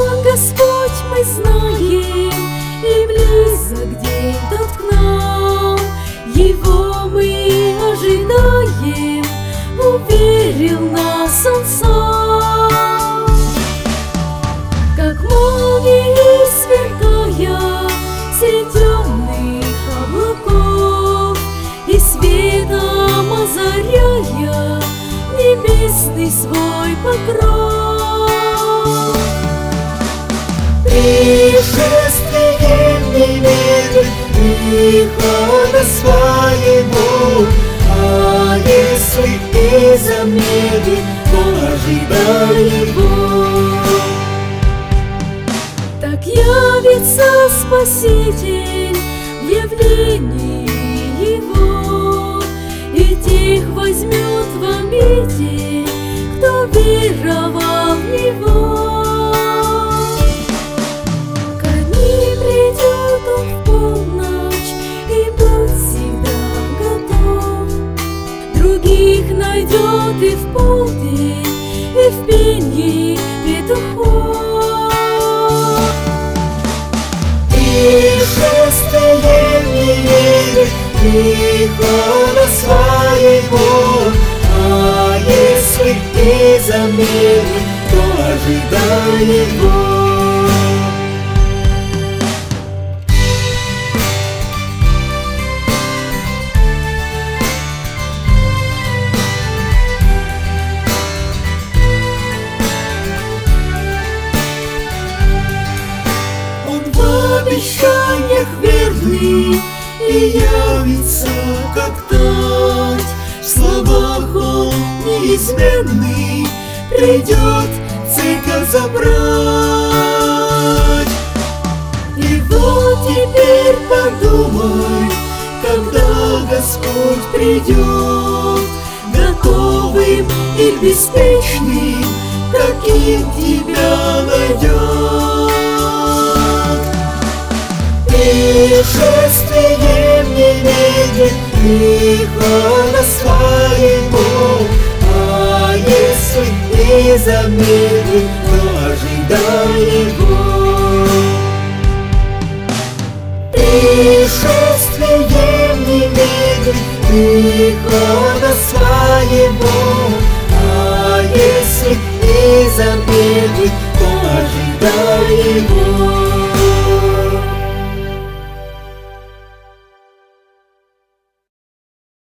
Господь, мы знаем, и близок день тот к нам. Его мы ожидаем, уверил нас Он сам. Как молнии сверкая средь темных облаков, и светом озаряя небесный свой покров. Пришествием не медлит прихода своего, а если и замедлит, то ожидай Его. Так явится Спаситель в явлении Его, и тех возьмет в обитель, кто веровал в Него. Других найдет и в полдень, и в пенье петухов. Пришествием не медлит прихода своего, а если и замедлит, то ожидай Его. В обещаниях верный и явится как тать, в словах Он неизменный придет церковь забрать. И вот теперь подумай, когда Господь придет, готовым и беспечным, каким тебя найдет. Пришествием не медлит прихода своего, а если и замедлит, то ожидай Его. Пришествием не медлит прихода своего, а если и замедлит, то ожидай Его.